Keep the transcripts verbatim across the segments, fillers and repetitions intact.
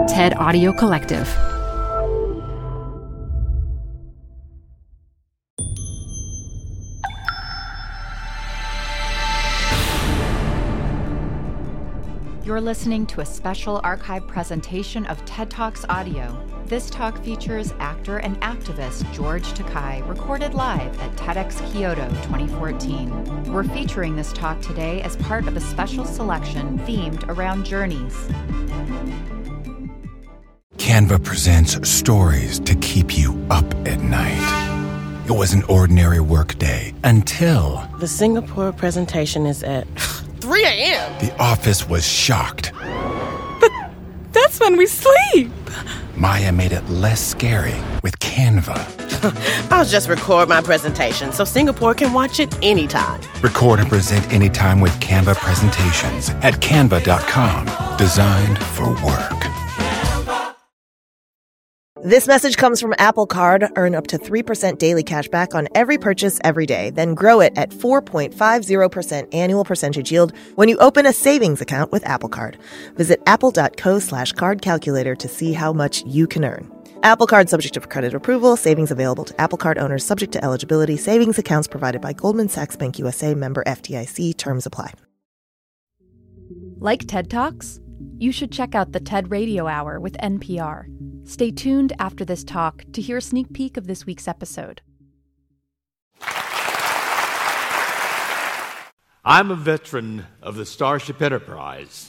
TED Audio Collective. You're listening to a special archive presentation of TED Talks Audio. This talk features actor and activist George Takei, recorded live at TEDx Kyoto twenty fourteen. We're featuring this talk today as part of a special selection themed around journeys. Canva presents stories to keep you up at night. It was an ordinary workday until... The Singapore presentation is at three a.m. The office was shocked. But that's when we sleep. Maya made it less scary with Canva. I'll just record my presentation so Singapore can watch it anytime. Record and present anytime with Canva presentations at canva dot com. Designed for work. This message comes from Apple Card. Earn up to three percent daily cash back on every purchase every day. Then grow it at four point five zero percent annual percentage yield when you open a savings account with Apple Card. Visit apple.co slash card calculator to see how much you can earn. Apple Card subject to credit approval. Savings available to Apple Card owners subject to eligibility. Savings accounts provided by Goldman Sachs Bank U S A, member F D I C. Terms apply. Like TED Talks? You should check out the TED Radio Hour with N P R. Stay tuned after this talk to hear a sneak peek of this week's episode. I'm a veteran of the Starship Enterprise.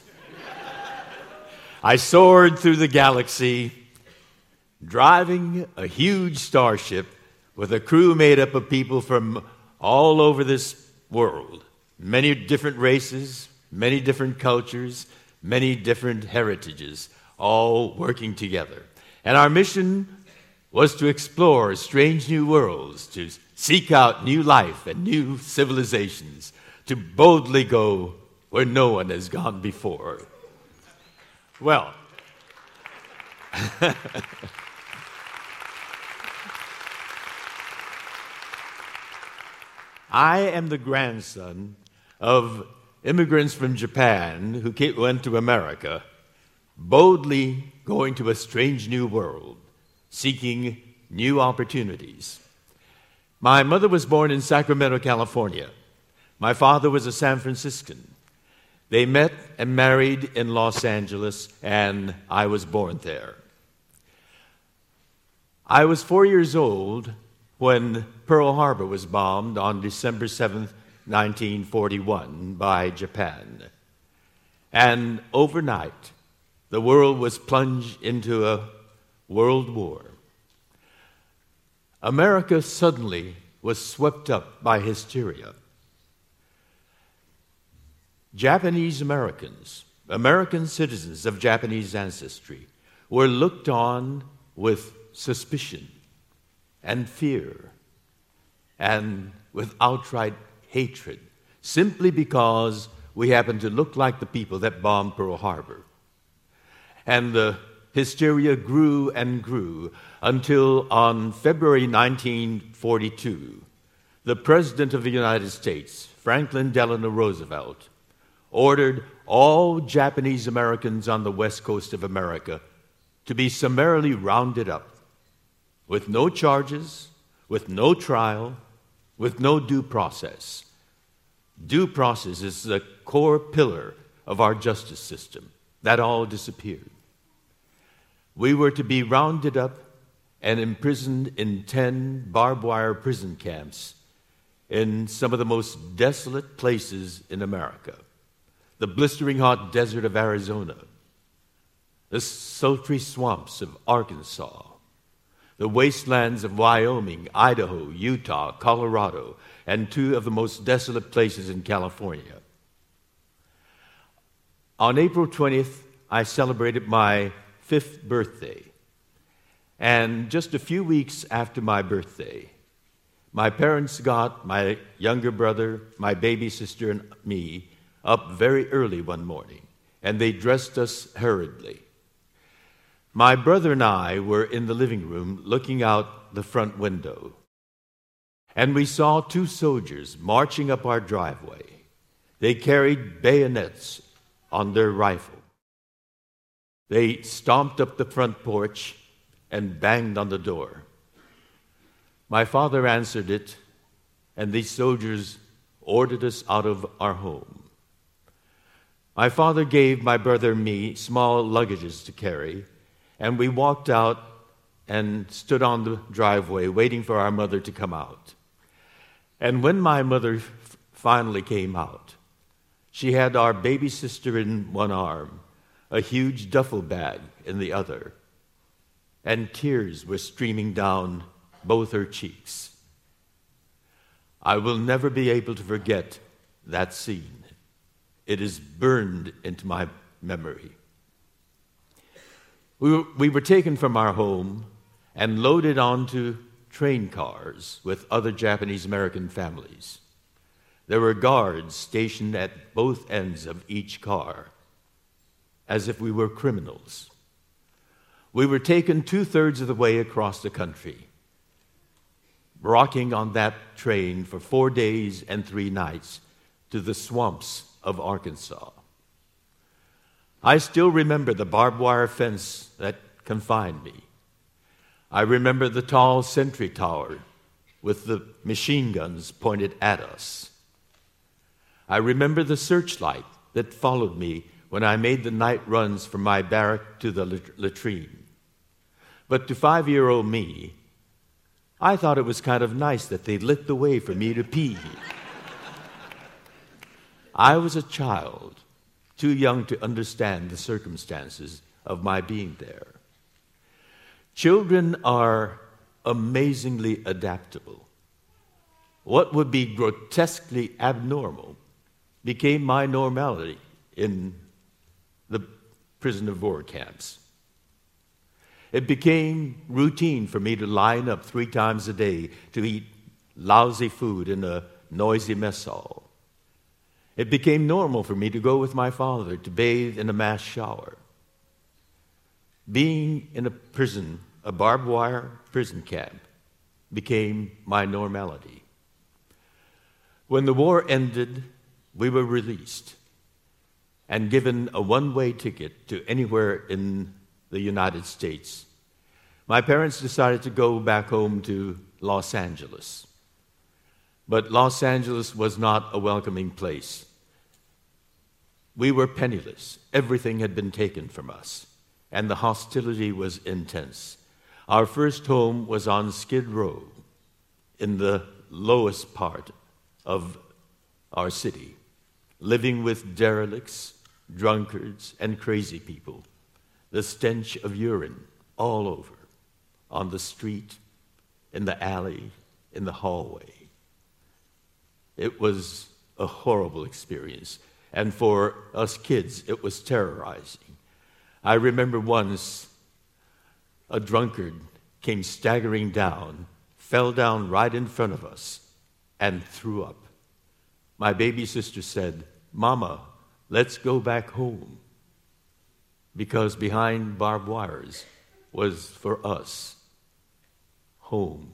I soared through the galaxy, driving a huge starship with a crew made up of people from all over this world. Many different races, many different cultures, many different heritages, all working together. And our mission was to explore strange new worlds, to seek out new life and new civilizations, to boldly go where no one has gone before. Well, I am the grandson of immigrants from Japan who came, went to America, boldly going to a strange new world, seeking new opportunities. My mother was born in Sacramento, California. My father was a San Franciscan. They met and married in Los Angeles, and I was born there. I was four years old when Pearl Harbor was bombed on December seventh, nineteen forty-one, by Japan. And overnight, the world was plunged into a world war. America suddenly was swept up by hysteria. Japanese Americans, American citizens of Japanese ancestry, were looked on with suspicion and fear and with outright hatred, simply because we happened to look like the people that bombed Pearl Harbor. And the hysteria grew and grew until on February nineteen forty-two, the President of the United States, Franklin Delano Roosevelt, ordered all Japanese Americans on the west coast of America to be summarily rounded up, with no charges, with no trial, with no due process. Due process is the core pillar of our justice system. That all disappeared. We were to be rounded up and imprisoned in ten barbed wire prison camps in some of the most desolate places in America. The blistering hot desert of Arizona, the sultry swamps of Arkansas, the wastelands of Wyoming, Idaho, Utah, Colorado, and two of the most desolate places in California. On April twentieth, I celebrated my fifth birthday. And just a few weeks after my birthday, my parents got my younger brother, my baby sister, and me up very early one morning, and they dressed us hurriedly. My brother and I were in the living room looking out the front window, and we saw two soldiers marching up our driveway. They carried bayonets on their rifle. They stomped up the front porch and banged on the door. My father answered it, and these soldiers ordered us out of our home. My father gave my brother and me small luggages to carry, and we walked out and stood on the driveway waiting for our mother to come out. And when my mother f- finally came out, she had our baby sister in one arm, a huge duffel bag in the other, and tears were streaming down both her cheeks. I will never be able to forget that scene. It is burned into my memory. We were, we were taken from our home and loaded onto train cars with other Japanese American families. There were guards stationed at both ends of each car, as if we were criminals. We were taken two-thirds of the way across the country, rocking on that train for four days and three nights to the swamps of Arkansas. I still remember the barbed wire fence that confined me. I remember the tall sentry tower with the machine guns pointed at us. I remember the searchlight that followed me when I made the night runs from my barrack to the latrine. But to five-year-old me, I thought it was kind of nice that they lit the way for me to pee. I was a child, too young to understand the circumstances of my being there. Children are amazingly adaptable. What would be grotesquely abnormal became my normality in the prisoner of war camps. It became routine for me to line up three times a day to eat lousy food in a noisy mess hall. It became normal for me to go with my father to bathe in a mass shower. Being in a prison, a barbed wire prison camp, became my normality. When the war ended, we were released and given a one-way ticket to anywhere in the United States. My parents decided to go back home to Los Angeles. But Los Angeles was not a welcoming place. We were penniless. Everything had been taken from us, and the hostility was intense. Our first home was on Skid Row, in the lowest part of our city, living with derelicts, drunkards, and crazy people. The stench of urine all over, on the street, in the alley, in the hallway. It was a horrible experience, and for us kids, it was terrorizing. I remember once a drunkard came staggering down, fell down right in front of us, and threw up. My baby sister said, "Mama, let's go back home," because behind barbed wires was, for us, home.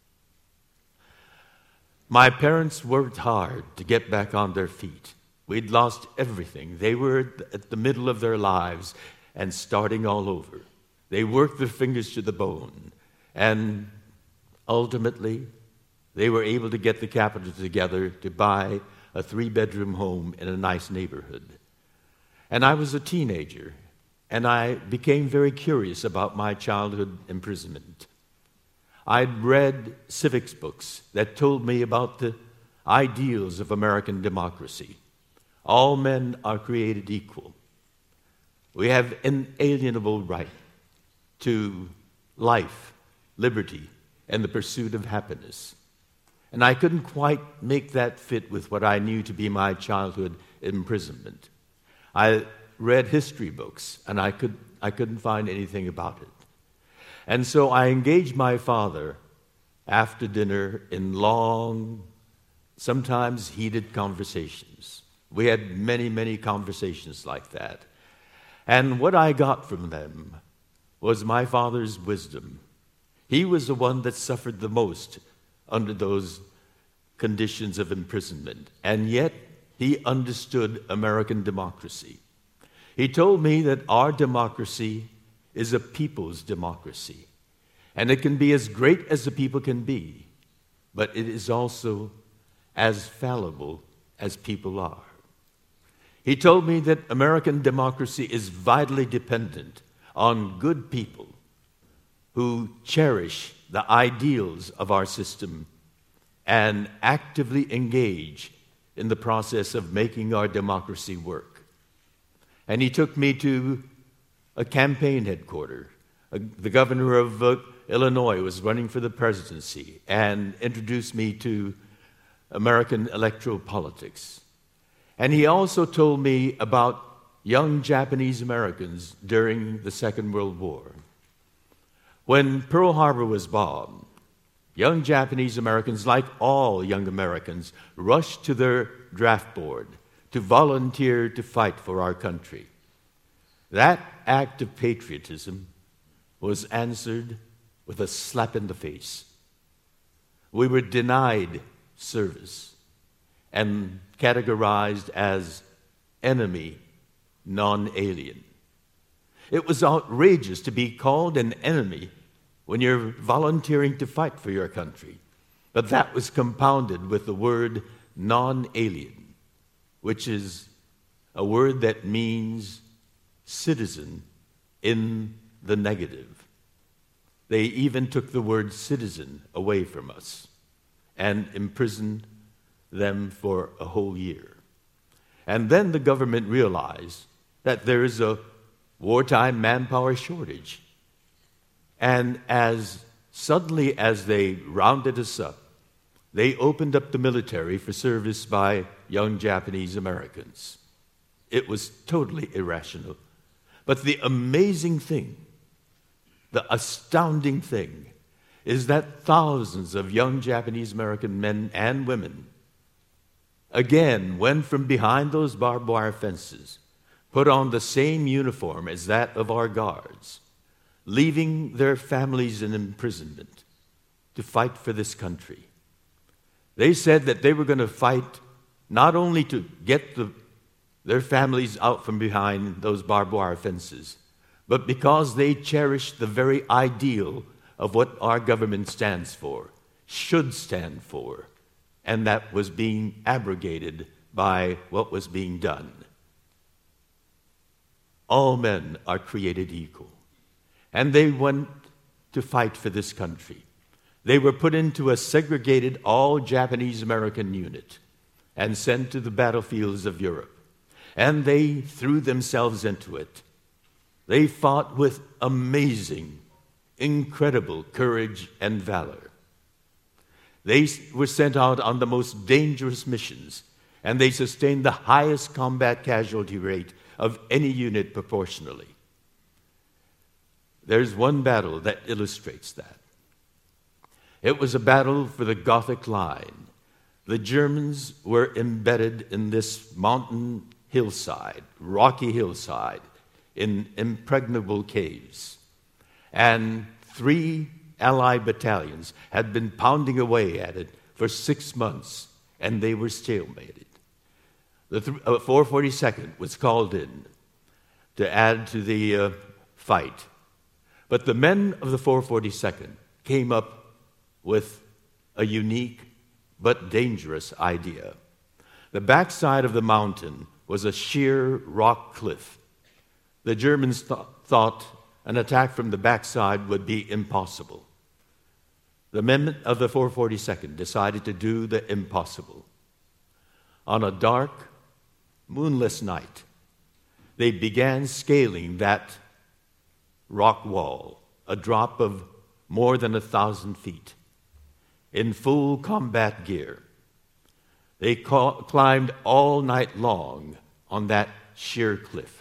My parents worked hard to get back on their feet. We'd lost everything. They were at the middle of their lives and starting all over. They worked their fingers to the bone, and ultimately, they were able to get the capital together to buy a three-bedroom home in a nice neighborhood. And I was a teenager, and I became very curious about my childhood imprisonment. I'd read civics books that told me about the ideals of American democracy. All men are created equal. We have inalienable right to life, liberty, and the pursuit of happiness. And I couldn't quite make that fit with what I knew to be my childhood imprisonment. I read history books, and I, could, I couldn't find anything about it. And so I engaged my father after dinner in long, sometimes heated conversations. We had many, many conversations like that. And what I got from them was my father's wisdom. He was the one that suffered the most under those conditions of imprisonment, and yet he understood American democracy. He told me that our democracy is a people's democracy, and it can be as great as the people can be, but it is also as fallible as people are. He told me that American democracy is vitally dependent on good people who cherish the ideals of our system and actively engage in the process of making our democracy work. And he took me to a campaign headquarters. Uh, the governor of uh, Illinois was running for the presidency and introduced me to American electoral politics. And he also told me about young Japanese Americans during the Second World War. When Pearl Harbor was bombed, young Japanese Americans, like all young Americans, rushed to their draft board to volunteer to fight for our country. That act of patriotism was answered with a slap in the face. We were denied service and categorized as enemy, non-alien. It was outrageous to be called an enemy when you're volunteering to fight for your country. But that was compounded with the word non-alien, which is a word that means citizen in the negative. They even took the word citizen away from us and imprisoned them for a whole year. And then the government realized that there is a wartime manpower shortage. And as suddenly as they rounded us up, they opened up the military for service by young Japanese Americans. It was totally irrational. But the amazing thing, the astounding thing, is that thousands of young Japanese American men and women again went from behind those barbed wire fences, put on the same uniform as that of our guards, leaving their families in imprisonment to fight for this country. They said that they were going to fight not only to get the, their families out from behind those barbed wire fences, but because they cherished the very ideal of what our government stands for, should stand for, and that was being abrogated by what was being done. All men are created equal. And they went to fight for this country. They were put into a segregated all-Japanese American unit and sent to the battlefields of Europe. And they threw themselves into it. They fought with amazing, incredible courage and valor. They were sent out on the most dangerous missions, and they sustained the highest combat casualty rate of any unit proportionally. There's one battle that illustrates that. It was a battle for the Gothic Line. The Germans were embedded in this mountain hillside, rocky hillside, in impregnable caves. And three Allied battalions had been pounding away at it for six months, and they were stalemated. The th- uh, four forty-second was called in to add to the uh, fight. But the men of the four forty-second came up with a unique but dangerous idea. The backside of the mountain was a sheer rock cliff. The Germans th- thought an attack from the backside would be impossible. The men of the four forty-second decided to do the impossible. On a dark, moonless night, they began scaling that rock wall, a drop of more than a thousand feet, in full combat gear. They ca- climbed all night long on that sheer cliff.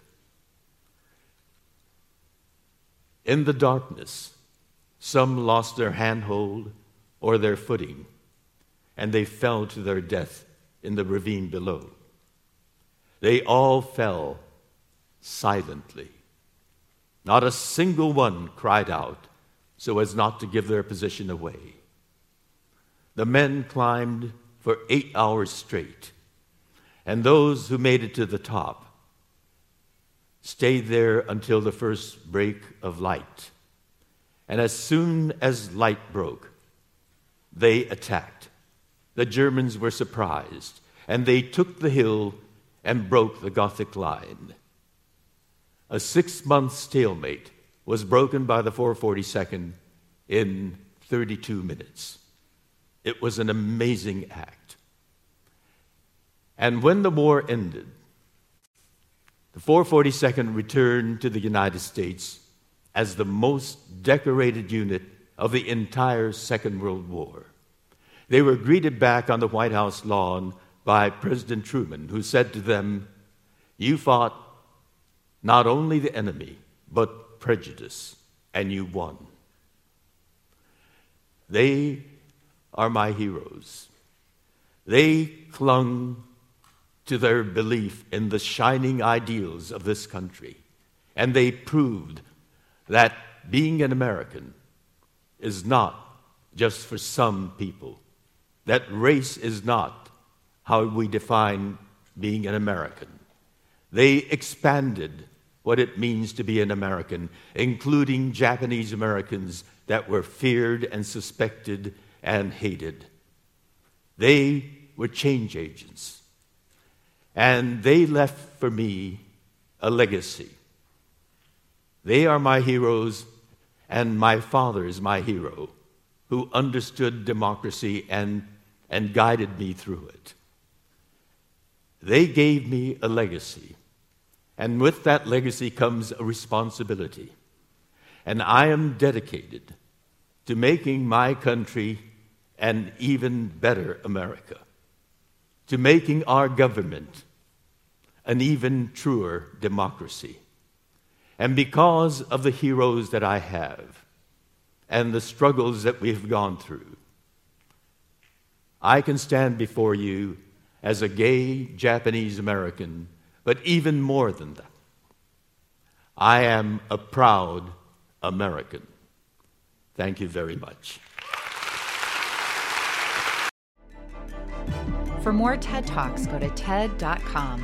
In the darkness, some lost their handhold or their footing, and they fell to their death in the ravine below. They all fell silently. Not a single one cried out so as not to give their position away. The men climbed for eight hours straight, and those who made it to the top stayed there until the first break of light. And as soon as light broke, they attacked. The Germans were surprised, and they took the hill and broke the Gothic line. A six-month stalemate was broken by the four forty-second in thirty-two minutes. It was an amazing act. And when the war ended, the four forty-second returned to the United States as the most decorated unit of the entire Second World War. They were greeted back on the White House lawn by President Truman, who said to them, "You fought not only the enemy, but prejudice, and you won." They are my heroes. They clung to their belief in the shining ideals of this country, and they proved that being an American is not just for some people, that race is not how we define being an American. They expanded what it means to be an American, including Japanese Americans that were feared and suspected and hated. They were change agents. And they left for me a legacy. They are my heroes, and my father is my hero, who understood democracy and, and guided me through it. They gave me a legacy, and with that legacy comes a responsibility. And I am dedicated to making my country an even better America, to making our government an even truer democracy. And because of the heroes that I have and the struggles that we've gone through, I can stand before you as a gay Japanese American, but even more than that, I am a proud American. Thank you very much. For more TED Talks, go to ted dot com.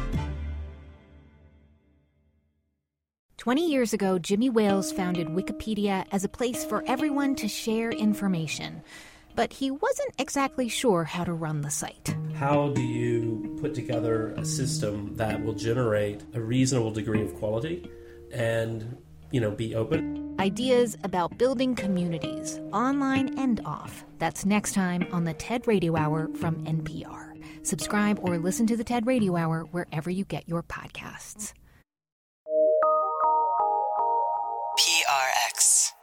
Twenty years ago, Jimmy Wales founded Wikipedia as a place for everyone to share information. But he wasn't exactly sure how to run the site. How do you put together a system that will generate a reasonable degree of quality and, you know, be open? Ideas about building communities, online and off. That's next time on the TED Radio Hour from N P R. Subscribe or listen to the TED Radio Hour wherever you get your podcasts. P R X.